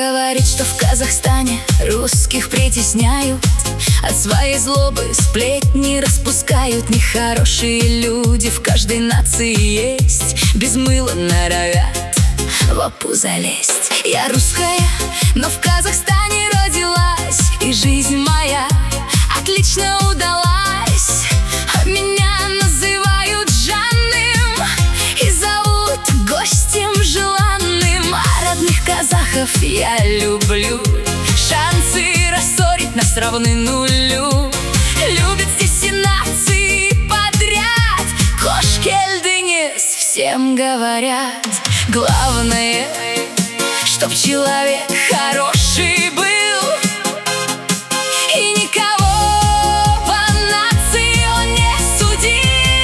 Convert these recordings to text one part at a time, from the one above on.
говорит, что в Казахстане русских притесняют, от своей злобы сплетни распускают. Нехорошие люди в каждой нации есть, без мыла норовят в опу залезть. Я русская, но в Казахстане родилась, и жизнь моя отлично удалась. Меня называют Жанным и зовут гостем желанным. А родных казахов я люблю, шансы рассорить нас равны нулю. Любят здесь все нации подряд, кошки льдынес всем говорят. Главное, чтоб человек хороший был, и никого по нации он не судил.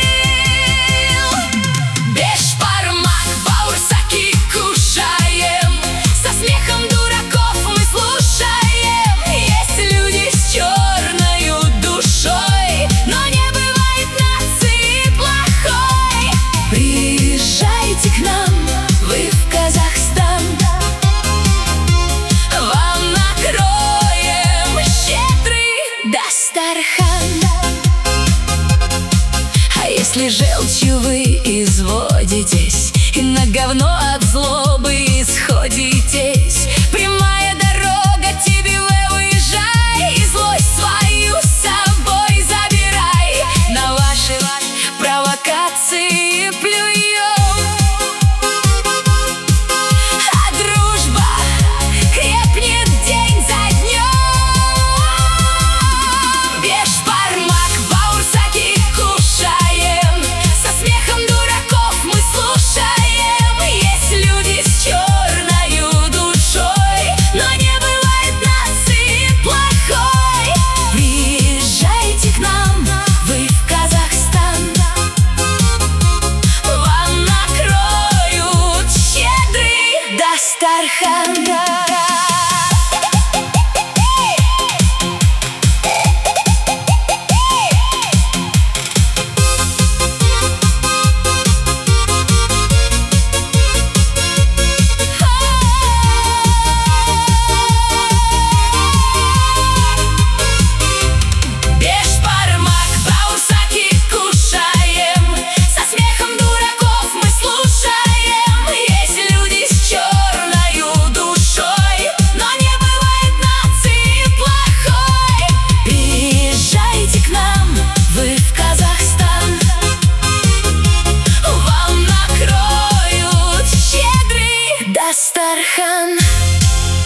Бешбармак, бауырсаки кушаем, со смехом дураков мы слушаем. Есть люди с черною душой, но не бывает нации плохой. Приезжайте к нам, вы в Казахстан, вам накроем щедрый дастархан. А если желчью